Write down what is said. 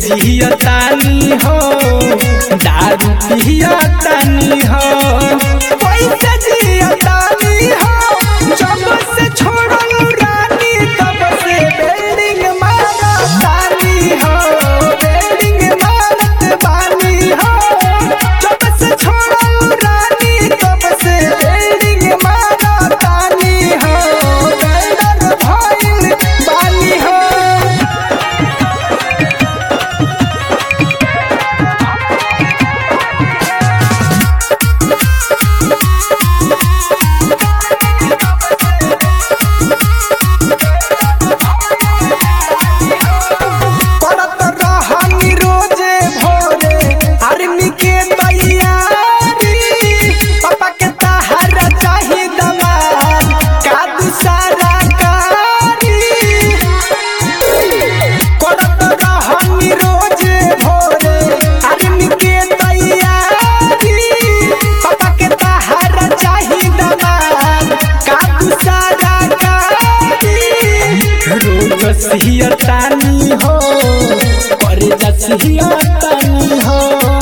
जियतानी हो दारू पियतानी हो पैसे जियतानी हो जब से छोड़ल रानी तब से बिल्डिंग मारतानी हो बिल्डिंग मारत बानी हो जब से छोड़ल रानी तब से बिल्डिंग मारतानी हो बिल्डर भइल बानी हो। सियतानी हो और सियतानी हो।